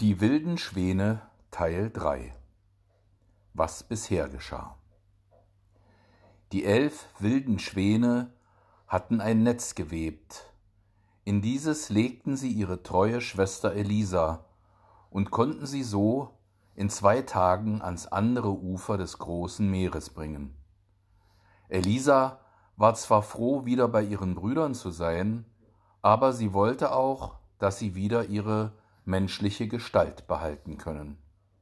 Die wilden Schwäne Teil 3. Was bisher geschah. Die 11 wilden Schwäne hatten ein Netz gewebt. In dieses legten sie ihre treue Schwester Elisa und konnten sie so in 2 Tagen ans andere Ufer des großen Meeres bringen. Elisa war zwar froh, wieder bei ihren Brüdern zu sein, aber sie wollte auch, dass sie wieder ihre menschliche Gestalt behalten können.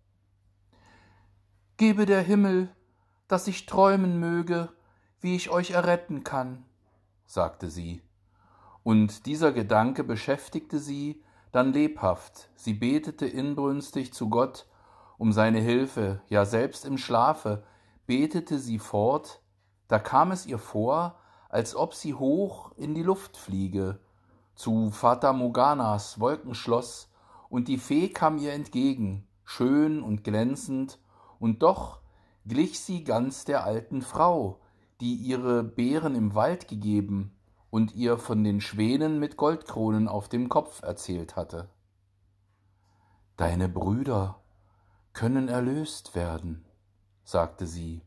»Gebe der Himmel, dass ich träumen möge, wie ich euch erretten kann«, sagte sie. Und dieser Gedanke beschäftigte sie dann lebhaft. Sie betete inbrünstig zu Gott um seine Hilfe, ja selbst im Schlafe betete sie fort, da kam es ihr vor, als ob sie hoch in die Luft fliege, zu Fata Morganas Wolkenschloss, und die Fee kam ihr entgegen, schön und glänzend, und doch glich sie ganz der alten Frau, die ihre Beeren im Wald gegeben und ihr von den Schwänen mit Goldkronen auf dem Kopf erzählt hatte. »Deine Brüder können erlöst werden«, sagte sie.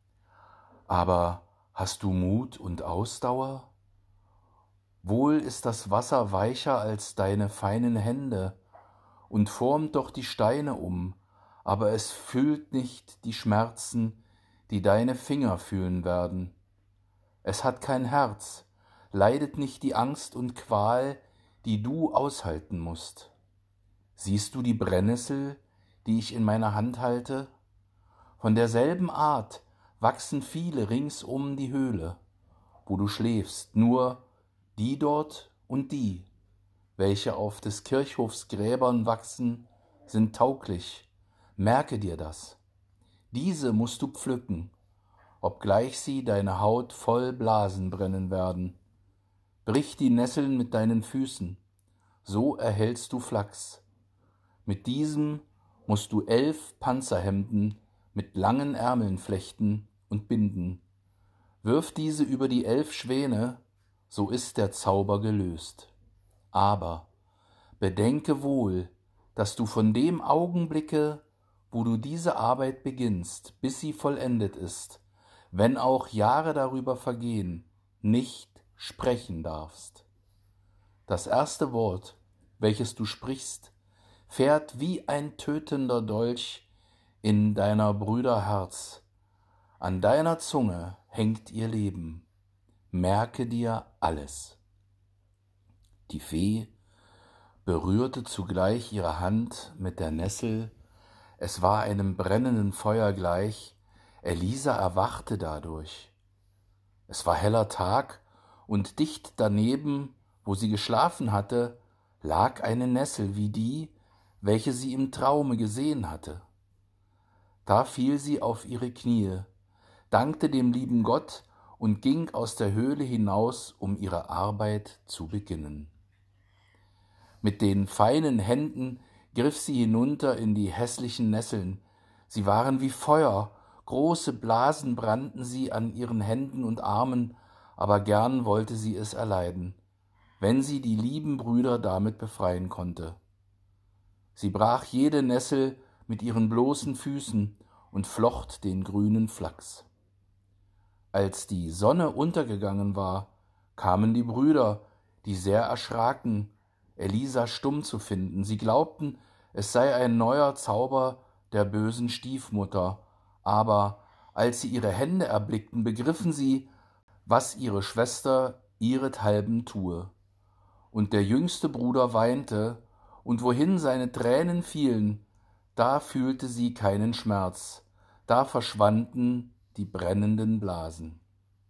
»Aber hast du Mut und Ausdauer? Wohl ist das Wasser weicher als deine feinen Hände und formt doch die Steine um, aber es fühlt nicht die Schmerzen, die deine Finger fühlen werden. Es hat kein Herz, leidet nicht die Angst und Qual, die du aushalten musst. Siehst du die Brennnessel, die ich in meiner Hand halte? Von derselben Art wachsen viele rings um die Höhle, wo du schläfst, nur die dort und die, welche auf des Kirchhofs Gräbern wachsen, sind tauglich. Merke dir das. Diese musst du pflücken, obgleich sie deine Haut voll Blasen brennen werden. Brich die Nesseln mit deinen Füßen, so erhältst du Flachs. Mit diesem musst du 11 Panzerhemden mit langen Ärmeln flechten und binden. Wirf diese über die 11 Schwäne, so ist der Zauber gelöst. Aber bedenke wohl, dass du von dem Augenblicke, wo du diese Arbeit beginnst, bis sie vollendet ist, wenn auch Jahre darüber vergehen, nicht sprechen darfst. Das erste Wort, welches du sprichst, fährt wie ein tötender Dolch in deiner Brüder Herz. An deiner Zunge hängt ihr Leben. Merke dir alles.« Die Fee berührte zugleich ihre Hand mit der Nessel. Es war einem brennenden Feuer gleich. Elisa erwachte dadurch. Es war heller Tag, und dicht daneben, wo sie geschlafen hatte, lag eine Nessel wie die, welche sie im Traume gesehen hatte. Da fiel sie auf ihre Knie, dankte dem lieben Gott und ging aus der Höhle hinaus, um ihre Arbeit zu beginnen. Mit den feinen Händen griff sie hinunter in die hässlichen Nesseln. Sie waren wie Feuer, große Blasen brannten sie an ihren Händen und Armen, aber gern wollte sie es erleiden, wenn sie die lieben Brüder damit befreien konnte. Sie brach jede Nessel mit ihren bloßen Füßen und flocht den grünen Flachs. Als die Sonne untergegangen war, kamen die Brüder, die sehr erschraken, Elisa stumm zu finden. Sie glaubten, es sei ein neuer Zauber der bösen Stiefmutter, aber als sie ihre Hände erblickten, begriffen sie, was ihre Schwester ihrethalben tue. Und der jüngste Bruder weinte, und wohin seine Tränen fielen, da fühlte sie keinen Schmerz, da verschwanden die brennenden Blasen.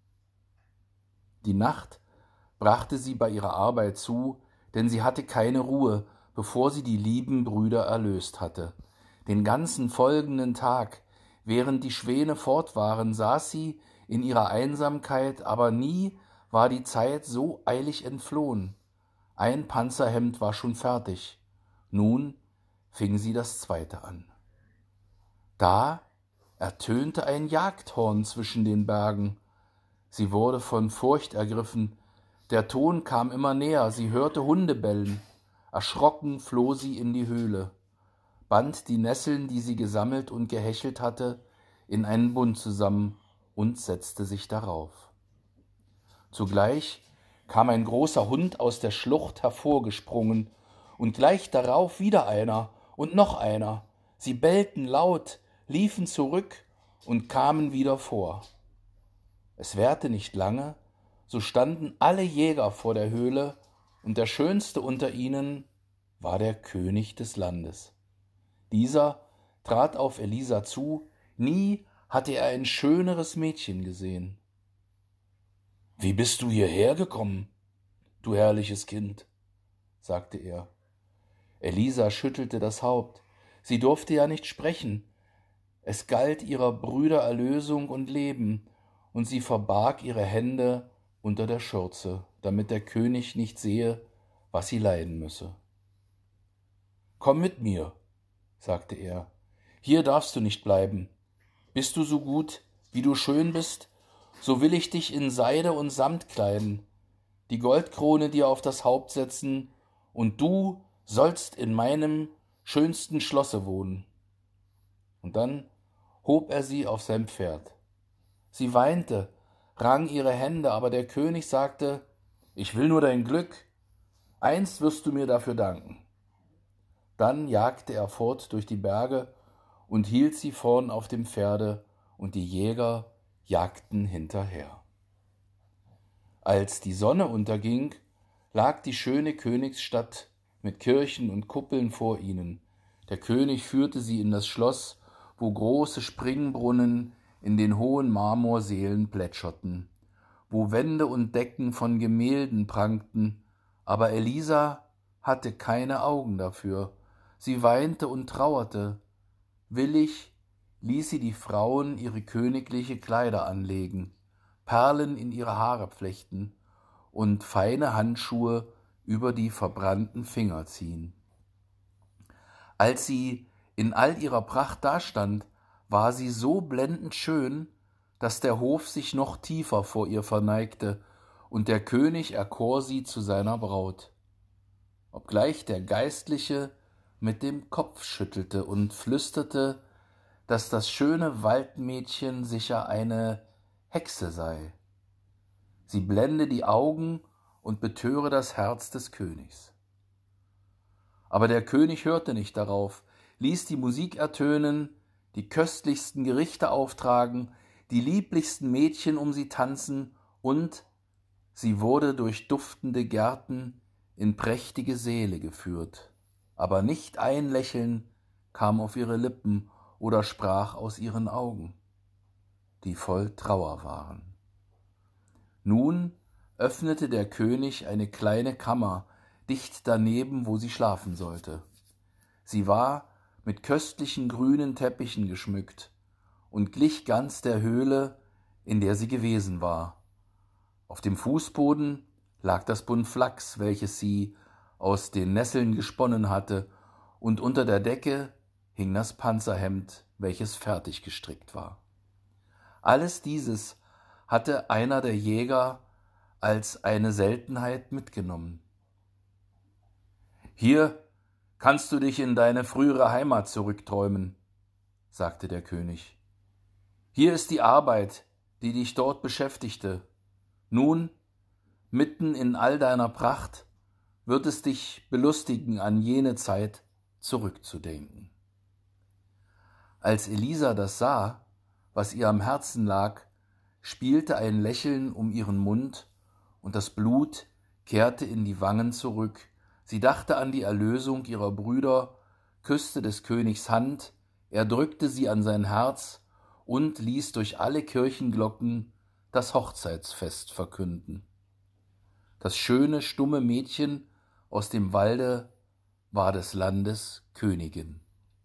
Die Nacht brachte sie bei ihrer Arbeit zu, denn sie hatte keine Ruhe, bevor sie die lieben Brüder erlöst hatte. Den ganzen folgenden Tag, während die Schwäne fort waren, saß sie in ihrer Einsamkeit, aber nie war die Zeit so eilig entflohen. Ein Panzerhemd war schon fertig. Nun fing sie das zweite an. Da ertönte ein Jagdhorn zwischen den Bergen. Sie wurde von Furcht ergriffen. Der Ton kam immer näher, sie hörte Hunde bellen. Erschrocken floh sie in die Höhle. band die Nesseln, die sie gesammelt und gehechelt hatte, in einen Bund zusammen und setzte sich darauf. Zugleich kam ein großer Hund aus der Schlucht hervorgesprungen, und gleich darauf wieder einer und noch einer. Sie bellten laut, liefen zurück und kamen wieder vor. Es währte nicht lange, so standen alle Jäger vor der Höhle, und der schönste unter ihnen war der König des Landes. Dieser trat auf Elisa zu, nie hatte er ein schöneres Mädchen gesehen. »Wie bist du hierher gekommen, du herrliches Kind?« sagte er. Elisa schüttelte das Haupt. Sie durfte ja nicht sprechen. Es galt ihrer Brüder Erlösung und Leben, und sie verbarg ihre Hände unter der Schürze, damit der König nicht sehe, was sie leiden müsse. »Komm mit mir«, sagte er. »Hier darfst du nicht bleiben. Bist du so gut, wie du schön bist, so will ich dich in Seide und Samt kleiden, die Goldkrone dir auf das Haupt setzen, und du sollst in meinem schönsten Schlosse wohnen.« Und dann hob er sie auf sein Pferd. Sie weinte, rang ihre Hände, aber der König sagte: »Ich will nur dein Glück. Einst wirst du mir dafür danken.« Dann jagte er fort durch die Berge und hielt sie vorn auf dem Pferde, und die Jäger jagten hinterher. Als die Sonne unterging, lag die schöne Königsstadt mit Kirchen und Kuppeln vor ihnen. Der König führte sie in das Schloss, wo große Springbrunnen in den hohen Marmorsälen plätscherten, wo Wände und Decken von Gemälden prangten, aber Elisa hatte keine Augen dafür. Sie weinte und trauerte. Willig ließ sie die Frauen ihre königliche Kleider anlegen, Perlen in ihre Haare flechten und feine Handschuhe über die verbrannten Finger ziehen. Als sie in all ihrer Pracht dastand, war sie so blendend schön, dass der Hof sich noch tiefer vor ihr verneigte, und der König erkor sie zu seiner Braut. Obgleich der Geistliche mit dem Kopf schüttelte und flüsterte, dass das schöne Waldmädchen sicher eine Hexe sei. Sie blende die Augen und betöre das Herz des Königs. Aber der König hörte nicht darauf, ließ die Musik ertönen, die köstlichsten Gerichte auftragen, die lieblichsten Mädchen um sie tanzen, und sie wurde durch duftende Gärten in prächtige Säle geführt. Aber nicht ein Lächeln kam auf ihre Lippen oder sprach aus ihren Augen, die voll Trauer waren. Nun öffnete der König eine kleine Kammer, dicht daneben, wo sie schlafen sollte. Sie war mit köstlichen grünen Teppichen geschmückt und glich ganz der Höhle, in der sie gewesen war. Auf dem Fußboden lag das Bund Flachs, welches sie aus den Nesseln gesponnen hatte, und unter der Decke hing das Panzerhemd, welches fertig gestrickt war. Alles dieses hatte einer der Jäger als eine Seltenheit mitgenommen. »Hier kannst du dich in deine frühere Heimat zurückträumen«, sagte der König. »Hier ist die Arbeit, die dich dort beschäftigte. Nun, mitten in all deiner Pracht, wird es dich belustigen, an jene Zeit zurückzudenken.« Als Elisa das sah, was ihr am Herzen lag, spielte ein Lächeln um ihren Mund, und das Blut kehrte in die Wangen zurück. Sie dachte an die Erlösung ihrer Brüder, küsste des Königs Hand, er drückte sie an sein Herz und ließ durch alle Kirchenglocken das Hochzeitsfest verkünden. Das schöne, stumme Mädchen aus dem Walde war des Landes Königin.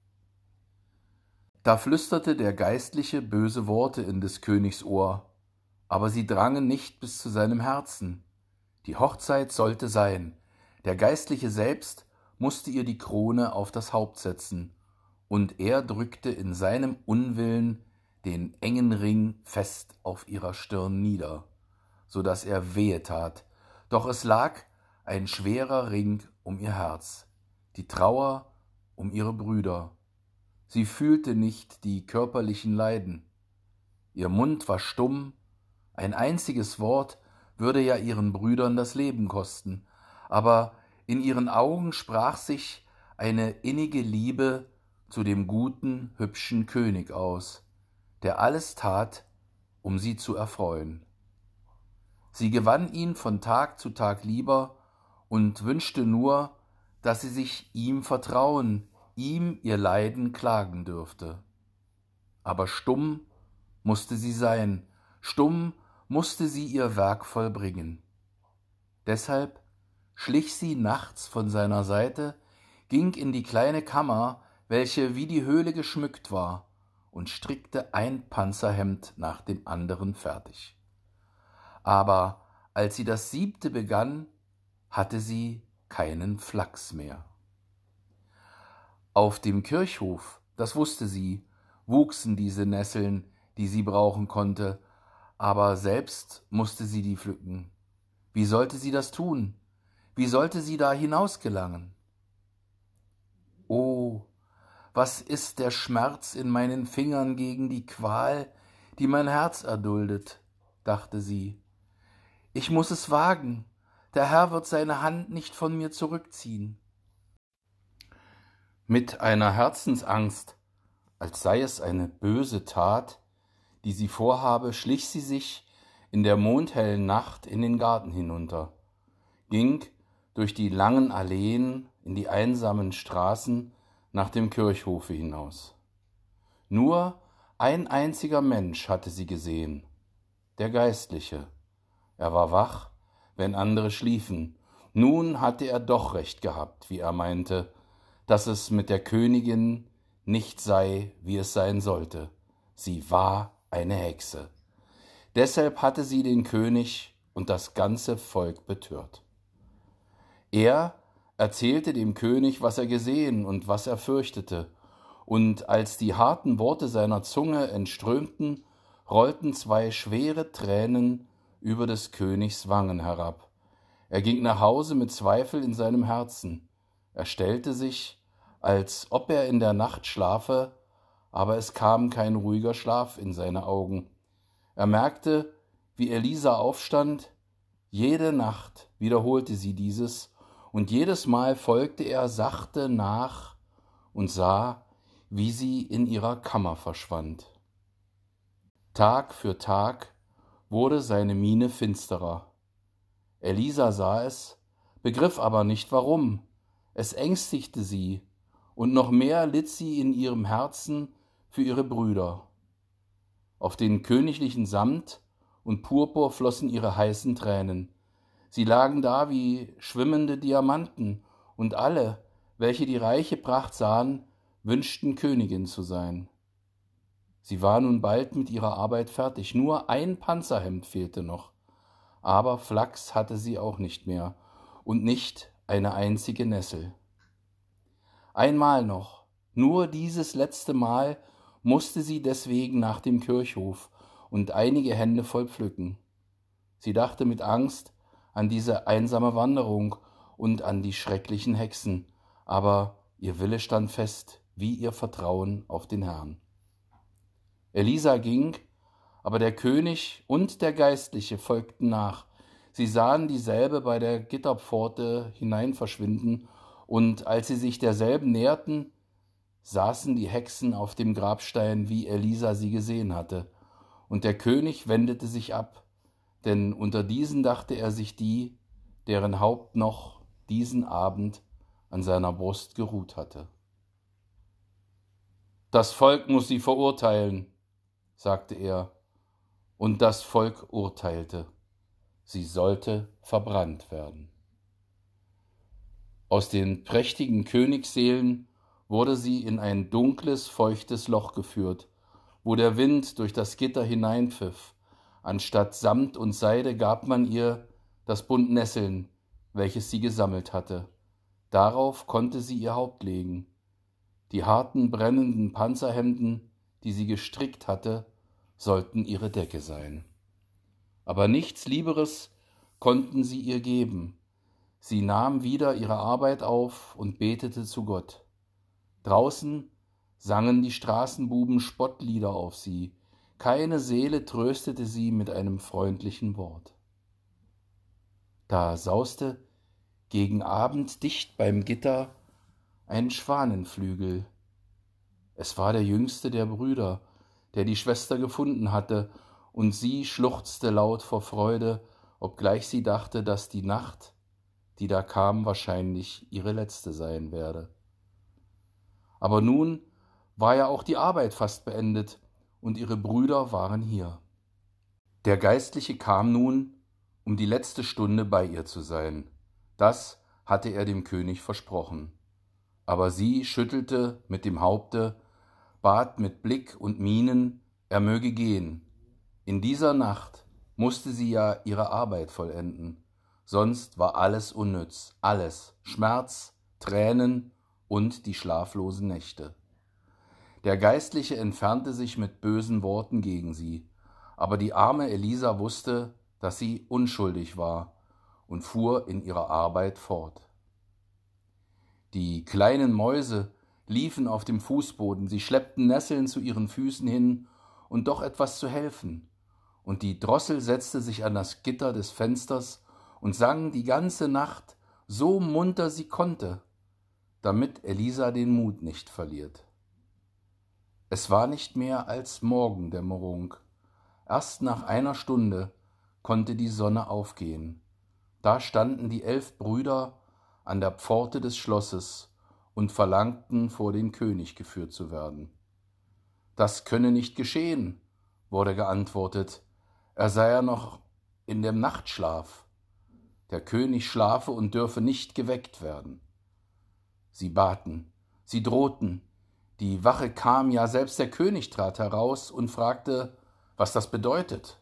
Da flüsterte der Geistliche böse Worte in des Königs Ohr, aber sie drangen nicht bis zu seinem Herzen. Die Hochzeit sollte sein, der Geistliche selbst musste ihr die Krone auf das Haupt setzen, und er drückte in seinem Unwillen den engen Ring fest auf ihrer Stirn nieder, so daß er wehe tat, doch es lag ein schwerer Ring um ihr Herz. Die Trauer um ihre Brüder. Sie fühlte nicht die körperlichen Leiden. Ihr Mund war stumm, ein einziges Wort würde ja ihren Brüdern das Leben kosten, aber in ihren Augen sprach sich eine innige Liebe zu dem guten, hübschen König aus, der alles tat, um sie zu erfreuen. Sie gewann ihn von Tag zu Tag lieber und wünschte nur, dass sie sich ihm vertrauen, ihm ihr Leiden klagen dürfte. Aber stumm musste sie sein, stumm musste sie ihr Werk vollbringen. Deshalb schlich sie nachts von seiner Seite, ging in die kleine Kammer, welche wie die Höhle geschmückt war, und strickte ein Panzerhemd nach dem anderen fertig. Aber als sie das 7. begann, hatte sie keinen Flachs mehr. Auf dem Kirchhof, das wusste sie, wuchsen diese Nesseln, die sie brauchen konnte, aber selbst musste sie die pflücken. Wie sollte sie das tun? Wie sollte sie da hinausgelangen? Oh, was ist der Schmerz in meinen Fingern gegen die Qual, die mein Herz erduldet, dachte sie. Ich muß es wagen, der Herr wird seine Hand nicht von mir zurückziehen. Mit einer Herzensangst, als sei es eine böse Tat, die sie vorhabe, schlich sie sich in der mondhellen Nacht in den Garten hinunter, ging durch die langen Alleen in die einsamen Straßen nach dem Kirchhofe hinaus. Nur ein einziger Mensch hatte sie gesehen, der Geistliche. Er war wach, wenn andere schliefen. Nun hatte er doch recht gehabt, wie er meinte, dass es mit der Königin nicht sei, wie es sein sollte. Sie war eine Hexe. Deshalb hatte sie den König und das ganze Volk betört. Er erzählte dem König, was er gesehen und was er fürchtete, und als die harten Worte seiner Zunge entströmten, rollten 2 schwere Tränen über des Königs Wangen herab. Er ging nach Hause mit Zweifel in seinem Herzen. Er stellte sich, als ob er in der Nacht schlafe, aber es kam kein ruhiger Schlaf in seine Augen. Er merkte, wie Elisa aufstand. Jede Nacht wiederholte sie dieses, und jedes Mal folgte er sachte nach und sah, wie sie in ihrer Kammer verschwand. Tag für Tag wurde seine Miene finsterer. Elisa sah es, begriff aber nicht warum. Es ängstigte sie, und noch mehr litt sie in ihrem Herzen für ihre Brüder. Auf den königlichen Samt und Purpur flossen ihre heißen Tränen. Sie lagen da wie schwimmende Diamanten, und alle, welche die reiche Pracht sahen, wünschten Königin zu sein. Sie war nun bald mit ihrer Arbeit fertig, nur ein Panzerhemd fehlte noch, aber Flachs hatte sie auch nicht mehr und nicht eine einzige Nessel. Einmal noch, nur dieses letzte Mal, musste sie deswegen nach dem Kirchhof und einige Hände voll pflücken. Sie dachte mit Angst an diese einsame Wanderung und an die schrecklichen Hexen, aber ihr Wille stand fest, wie ihr Vertrauen auf den Herrn. Elisa ging, aber der König und der Geistliche folgten nach. Sie sahen dieselbe bei der Gitterpforte hinein verschwinden, und als sie sich derselben näherten, saßen die Hexen auf dem Grabstein, wie Elisa sie gesehen hatte. Und der König wendete sich ab, denn unter diesen dachte er sich die, deren Haupt noch diesen Abend an seiner Brust geruht hatte. Das Volk muss sie verurteilen, sagte er, und das Volk urteilte. Sie sollte verbrannt werden. Aus den prächtigen Königssälen wurde sie in ein dunkles, feuchtes Loch geführt, wo der Wind durch das Gitter hineinpfiff. Anstatt Samt und Seide gab man ihr das Bund Nesseln, welches sie gesammelt hatte. Darauf konnte sie ihr Haupt legen. Die harten, brennenden Panzerhemden, die sie gestrickt hatte, sollten ihre Decke sein. Aber nichts Lieberes konnten sie ihr geben. Sie nahm wieder ihre Arbeit auf und betete zu Gott. Draußen sangen die Straßenbuben Spottlieder auf sie. Keine Seele tröstete sie mit einem freundlichen Wort. Da sauste gegen Abend dicht beim Gitter ein Schwanenflügel. Es war der jüngste der Brüder, der die Schwester gefunden hatte, und sie schluchzte laut vor Freude, obgleich sie dachte, dass die Nacht, die da kam, wahrscheinlich ihre letzte sein werde. Aber nun war ja auch die Arbeit fast beendet, und ihre Brüder waren hier. Der Geistliche kam nun, um die letzte Stunde bei ihr zu sein. Das hatte er dem König versprochen. Aber sie schüttelte mit dem Haupte, bat mit Blick und Mienen, er möge gehen. In dieser Nacht musste sie ja ihre Arbeit vollenden, sonst war alles unnütz, alles, Schmerz, Tränen und die schlaflosen Nächte. Der Geistliche entfernte sich mit bösen Worten gegen sie, aber die arme Elisa wusste, dass sie unschuldig war und fuhr in ihrer Arbeit fort. Die kleinen Mäuse liefen auf dem Fußboden, sie schleppten Nesseln zu ihren Füßen hin, und doch etwas zu helfen, und die Drossel setzte sich an das Gitter des Fensters und sang die ganze Nacht so munter sie konnte, damit Elisa den Mut nicht verliert. Es war nicht mehr als Morgendämmerung. Erst nach einer Stunde konnte die Sonne aufgehen. Da standen die 11 Brüder an der Pforte des Schlosses und verlangten, vor den König geführt zu werden. Das könne nicht geschehen, wurde geantwortet, er sei ja noch in dem Nachtschlaf. Der König schlafe und dürfe nicht geweckt werden. Sie baten, sie drohten, die Wache kam, ja selbst der König trat heraus und fragte, was das bedeutet.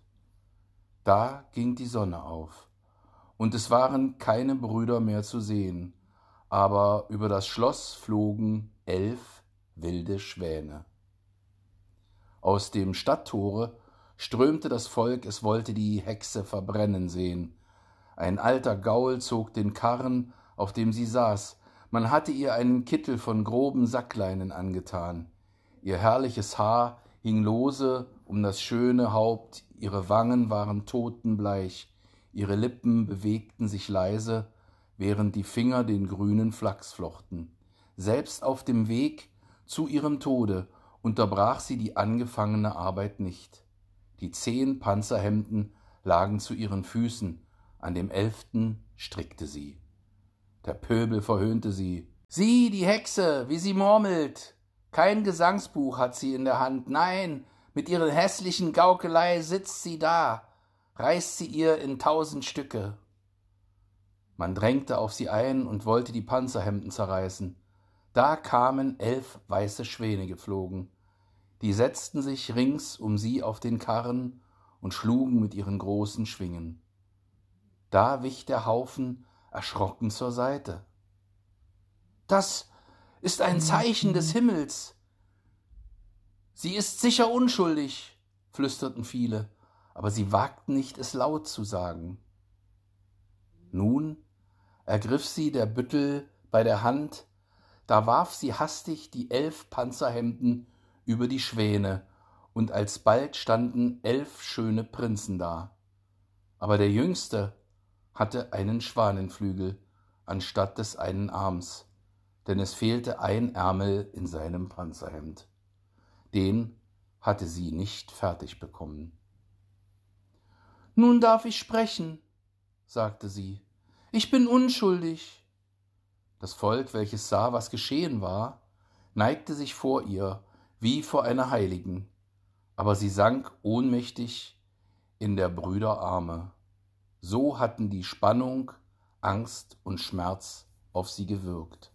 Da ging die Sonne auf, und es waren keine Brüder mehr zu sehen, aber über das Schloss flogen 11 wilde Schwäne. Aus dem Stadttore strömte das Volk, es wollte die Hexe verbrennen sehen. Ein alter Gaul zog den Karren, auf dem sie saß. Man hatte ihr einen Kittel von groben Sackleinen angetan. Ihr herrliches Haar hing lose um das schöne Haupt, ihre Wangen waren totenbleich, ihre Lippen bewegten sich leise, während die Finger den grünen Flachs flochten. Selbst auf dem Weg zu ihrem Tode unterbrach sie die angefangene Arbeit nicht. Die 10 Panzerhemden lagen zu ihren Füßen, an dem 11. strickte sie. Der Pöbel verhöhnte sie. Sieh, die Hexe, wie sie murmelt. Kein Gesangsbuch hat sie in der Hand, nein, mit ihren hässlichen Gaukelei sitzt sie da, reißt sie ihr in 1000 Stücke. Man drängte auf sie ein und wollte die Panzerhemden zerreißen. Da kamen 11 weiße Schwäne geflogen. Die setzten sich rings um sie auf den Karren und schlugen mit ihren großen Schwingen. Da wich der Haufen erschrocken zur Seite. Das ist ein Zeichen des Himmels. Sie ist sicher unschuldig, flüsterten viele, aber sie wagten nicht, es laut zu sagen. Nun ergriff sie der Büttel bei der Hand, da warf sie hastig die 11 Panzerhemden über die Schwäne, und alsbald standen 11 schöne Prinzen da. Aber der Jüngste hatte einen Schwanenflügel anstatt des einen Arms, denn es fehlte ein Ärmel in seinem Panzerhemd. Den hatte sie nicht fertig bekommen. »Nun darf ich sprechen«, sagte sie. »Ich bin unschuldig.« Das Volk, welches sah, was geschehen war, neigte sich vor ihr, wie vor einer Heiligen, aber sie sank ohnmächtig in der Brüder Arme. So hatten die Spannung, Angst und Schmerz auf sie gewirkt.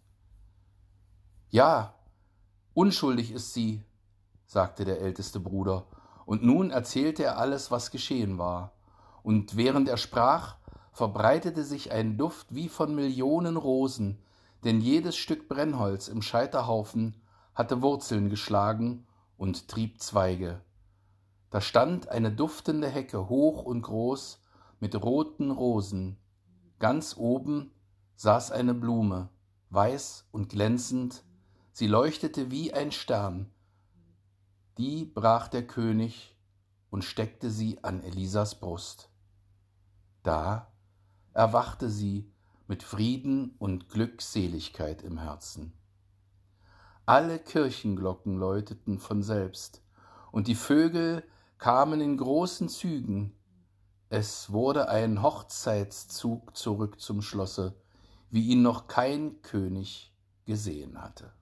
»Ja, unschuldig ist sie«, sagte der älteste Bruder, und nun erzählte er alles, was geschehen war. Und während er sprach, verbreitete sich ein Duft wie von Millionen Rosen, denn jedes Stück Brennholz im Scheiterhaufen hatte Wurzeln geschlagen und trieb Zweige. Da stand eine duftende Hecke, hoch und groß, mit roten Rosen. Ganz oben saß eine Blume, weiß und glänzend, Sie leuchtete wie ein Stern. Die brach der König und steckte sie an Elisas Brust. Da erwachte sie mit Frieden und Glückseligkeit im Herzen. Alle Kirchenglocken läuteten von selbst, und die Vögel kamen in großen Zügen. Es wurde ein Hochzeitszug zurück zum Schlosse, wie ihn noch kein König gesehen hatte.